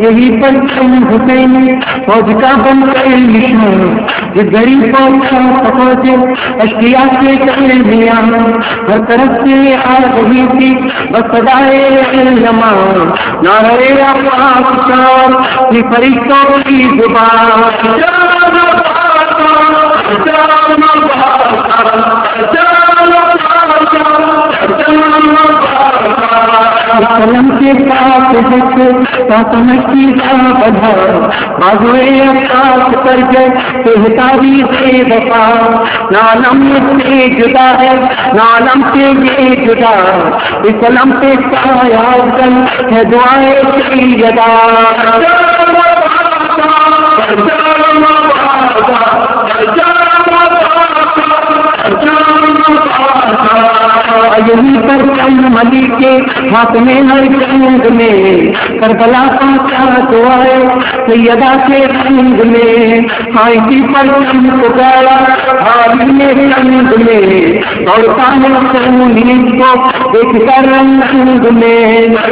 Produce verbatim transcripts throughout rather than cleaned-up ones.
یہی پر حسین فوج کا بن کر نشان یہ گھڑی پہنچا فوج اشکیا کے درمیان ہر طرف سے آ رہی تھی بس صدائے علما نعرے پاک شان یہ فرشتوں کی زبان قلم کے پاس کی بدھا بازوئے افساس کر گئے تاری سے وفا نالم سے جدا ہے نالم سے یہ جدا اس قلم سے سایہ کل ہے دعائے سیدہ یہی پر کل ملی کے ہاتھ میں ہر جنگ میں کربلا پہنچا دعائے سیدہ کے رنگ میں آئی پر کم پکارا حالی میں رنگ میں دوڑتا ہے سونی کو دیکھ کر رنگ میں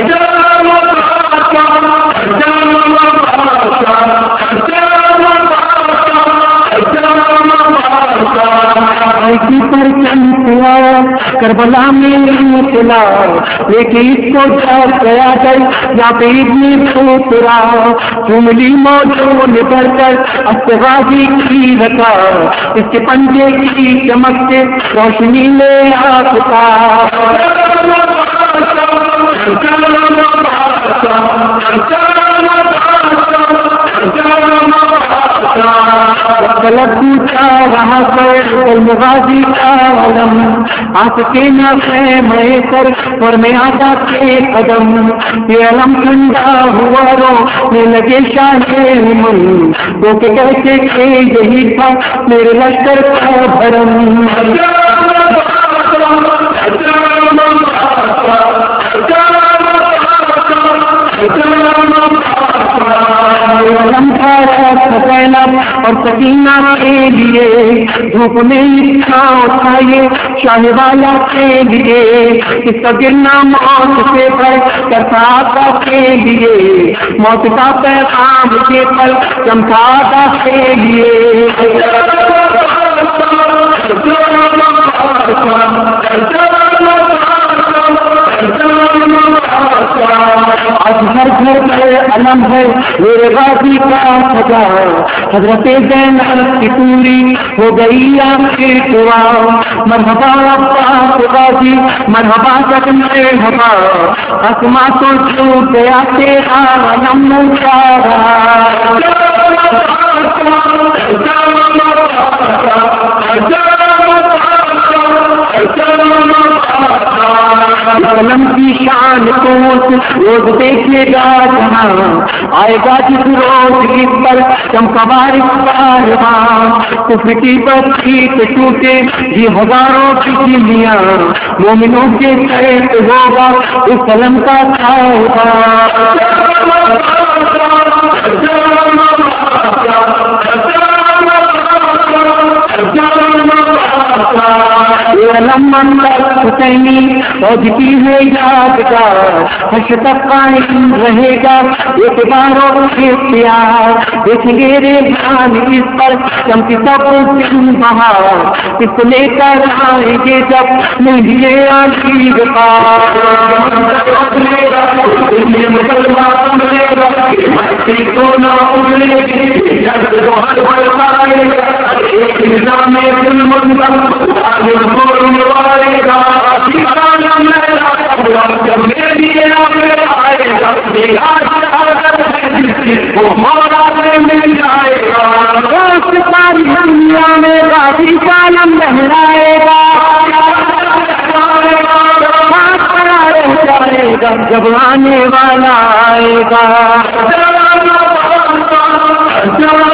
پر چمکا کربلا میں چلا لیکن اس کو جب گیا گئی یا پہ اتنی پوترا چملی موجود نکل کر استغاثی کی رکھا اس کے پنجے کی چمک سے روشنی میں آتا غلط پوچھا رہا غازی کا علم آس کے نفے میں سر اور میں آتا کے قدم یہ علم ٹھنڈا ہوا رو میں لگے شاہ من تو کہ کہتے کہ یہی تھا میرے لشکر کا بھرم اور سکینہ کے لیے دھوپ میں اٹھائے شاہ والا کے لیے اس کا گرنا موت سے پر کرتا کے لیے موت کا پیغام کے پر چمکاتا کے لیے آج ہر گھر میں علم ہے میرے غازی کا سجا حضرت زینب کی پوری ہو گئی آخر دعا مرحبا عباس غازی مرحبا جگ مرحبا اسما تو چھوٹ گیا تیرا علم نچارا علم کی شان کوت روز دیکھے گا جہاں آئے گا جس روز اس پر چمکا بارش کارواں کفر کی بستی سے ٹوٹے یہ ہزاروں کی دنیا مومنوں کے سیت ہوگا اس علم کا چھاؤگا حسینی فوج کی ہے یادگار حش تک قائم رہے گا اعتباروں کے اختیار دیکھیں گے رے جان اس پر چمکی سب دن بہار اس کو لے کر آئیں گے جب مہینے آگی بخار مل جائے گا ساری دنیا میں غازی کا علم لہرائے گا جب آنے والا آئے گا